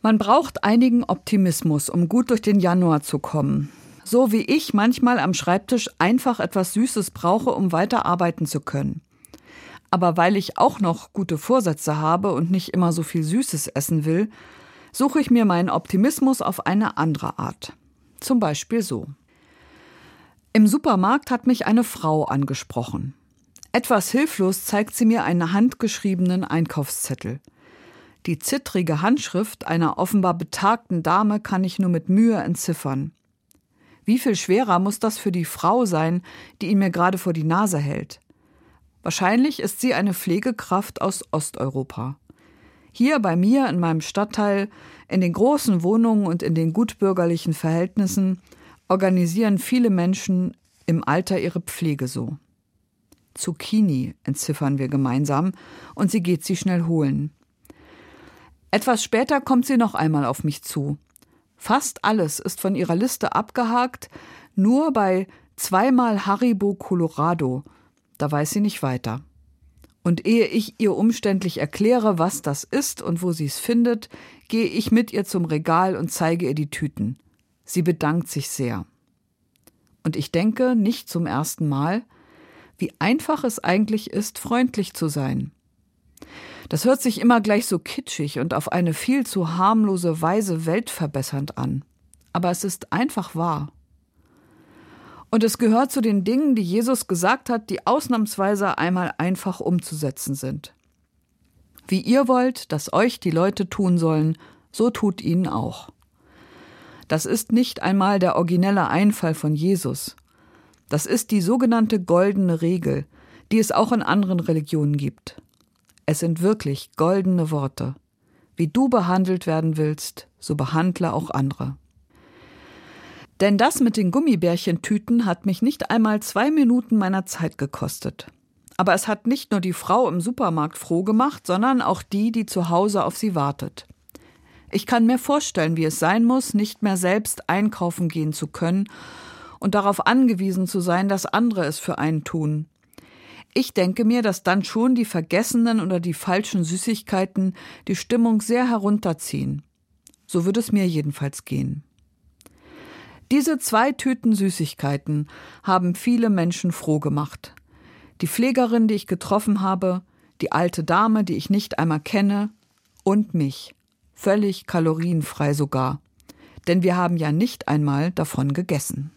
Man braucht einigen Optimismus, um gut durch den Januar zu kommen. So wie ich manchmal am Schreibtisch einfach etwas Süßes brauche, um weiterarbeiten zu können. Aber weil ich auch noch gute Vorsätze habe und nicht immer so viel Süßes essen will, suche ich mir meinen Optimismus auf eine andere Art. Zum Beispiel so. Im Supermarkt hat mich eine Frau angesprochen. Etwas hilflos zeigt sie mir einen handgeschriebenen Einkaufszettel. Die zittrige Handschrift einer offenbar betagten Dame kann ich nur mit Mühe entziffern. Wie viel schwerer muss das für die Frau sein, die ihn mir gerade vor die Nase hält? Wahrscheinlich ist sie eine Pflegekraft aus Osteuropa. Hier bei mir in meinem Stadtteil, in den großen Wohnungen und in den gutbürgerlichen Verhältnissen organisieren viele Menschen im Alter ihre Pflege so. Zucchini entziffern wir gemeinsam und sie geht sie schnell holen. Etwas später kommt sie noch einmal auf mich zu. Fast alles ist von ihrer Liste abgehakt, nur bei 2-mal Haribo Colorado. Da weiß sie nicht weiter. Und ehe ich ihr umständlich erkläre, was das ist und wo sie es findet, gehe ich mit ihr zum Regal und zeige ihr die Tüten. Sie bedankt sich sehr. Und ich denke, nicht zum ersten Mal, wie einfach es eigentlich ist, freundlich zu sein. Das hört sich immer gleich so kitschig und auf eine viel zu harmlose Weise weltverbessernd an. Aber es ist einfach wahr. Und es gehört zu den Dingen, die Jesus gesagt hat, die ausnahmsweise einmal einfach umzusetzen sind. Wie ihr wollt, dass euch die Leute tun sollen, so tut ihnen auch. Das ist nicht einmal der originelle Einfall von Jesus. Das ist die sogenannte goldene Regel, die es auch in anderen Religionen gibt. Es sind wirklich goldene Worte. Wie du behandelt werden willst, so behandle auch andere. Denn das mit den Gummibärchentüten hat mich nicht einmal 2 Minuten meiner Zeit gekostet. Aber es hat nicht nur die Frau im Supermarkt froh gemacht, sondern auch die, die zu Hause auf sie wartet. Ich kann mir vorstellen, wie es sein muss, nicht mehr selbst einkaufen gehen zu können und darauf angewiesen zu sein, dass andere es für einen tun. Ich denke mir, dass dann schon die vergessenen oder die falschen Süßigkeiten die Stimmung sehr herunterziehen. So würde es mir jedenfalls gehen. Diese 2 Tüten Süßigkeiten haben viele Menschen froh gemacht. Die Pflegerin, die ich getroffen habe, die alte Dame, die ich nicht einmal kenne, und mich. Völlig kalorienfrei sogar. Denn wir haben ja nicht einmal davon gegessen.